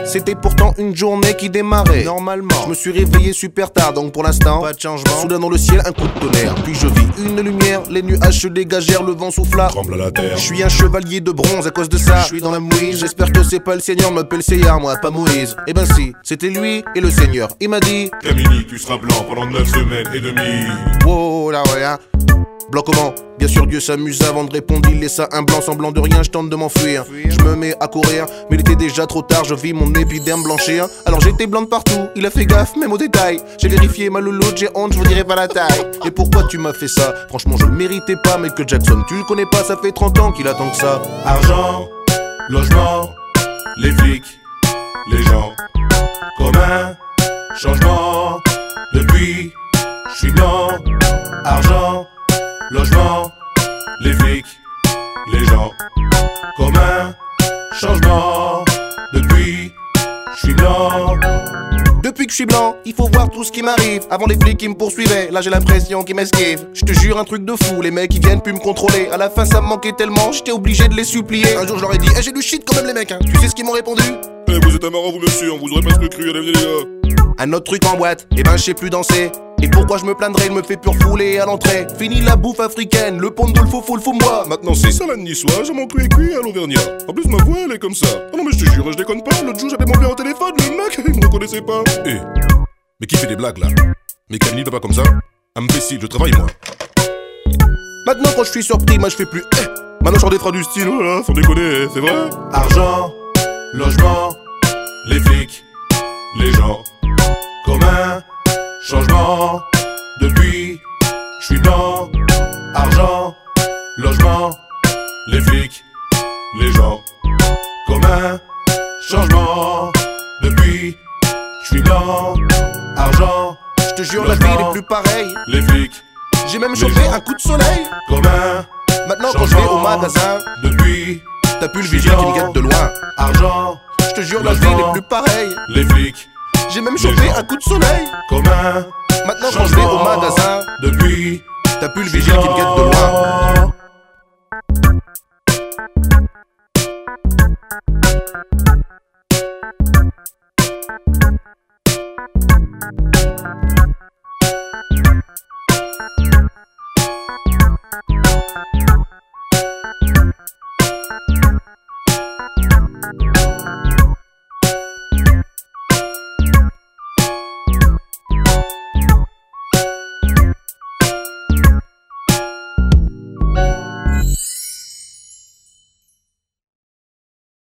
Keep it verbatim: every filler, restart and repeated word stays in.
C'était pourtant une journée qui démarrait normalement. Je me suis réveillé super tard, donc pour l'instant pas de changement. Soudain dans le ciel un coup de tonnerre, puis je vis une lumière. Les nuages se dégagèrent, le vent souffla, tremble à la terre. Je suis un chevalier de bronze à cause de ça. Je suis dans la mouise. J'espère que c'est pas le Seigneur m'appelle Seigneur, moi pas Moïse. Eh ben si, c'était lui et le Seigneur. Il m'a dit Camini, tu seras blanc pendant neuf semaines et demie. wow, là ouais hein. Blanc comment? Bien sûr Dieu s'amuse avant de répondre. Il laissa un blanc semblant de rien, je tente de m'enfuir. Je me mets à courir, mais il était déjà trop tard. Je vis mon épiderme blanchir. Alors j'étais blanc de partout, il a fait gaffe même aux détails. J'ai vérifié ma louloute, j'ai honte, je vous dirai pas la taille. Et pourquoi tu m'as fait ça? Franchement je le méritais pas. Michael Jackson, tu le connais pas, ça fait trente ans qu'il attend que ça. Argent, logement, les flics, les gens commun, changement. Depuis, je suis blanc. Argent, logement, les flics, les gens commun, changement. Depuis, je suis blanc. Depuis que je suis blanc, il faut voir tout ce qui m'arrive. Avant les flics qui me poursuivaient, là j'ai l'impression qu'ils m'esquivent. Je te jure un truc de fou, les mecs ils viennent plus me contrôler. À la fin ça me manquait tellement, j'étais obligé de les supplier. Un jour je leur ai dit, eh j'ai du shit quand même les mecs hein. Tu sais ce qu'ils m'ont répondu? Eh vous êtes un marrant vous monsieur, on vous aurait presque cru, allez venez les gars. Un autre truc en boîte, et ben je sais plus danser. Et pourquoi je me plaindrais, il me fait pur fouler à l'entrée. Fini la bouffe africaine, le pont de boule faux fou le fou moi. Maintenant c'est salade niçoise, mon cul est cuit à l'auvergnat. En plus ma voix elle est comme ça. Ah non mais je te jure, je déconne pas, l'autre jour j'avais mon père au téléphone, le mec il me reconnaissait pas. Eh, mais qui fait des blagues là? Mais Camille va pas comme ça? Imbécile, je travaille moi. Maintenant quand je suis surpris, moi je fais plus eh. Maintenant je sors des phrases du style, oh là, sans déconner, c'est vrai. Argent, logement, les flics, les gens commun, changement. Depuis, je suis blanc. Argent, logement, les flics, les gens commun, changement. Depuis, je suis blanc. Argent, je te jure la vie n'est plus pareille. Les flics, j'ai même chopé un coup de soleil commun. Maintenant quand je vais au magasin, depuis, t'as plus le vision qui me guette de loin. Argent, je te jure la vie n'est plus pareille. Les flics, j'ai même chopé un coup de soleil commun. Maintenant quand je vais au magasin, depuis, t'as plus le vision qui me guette de loin.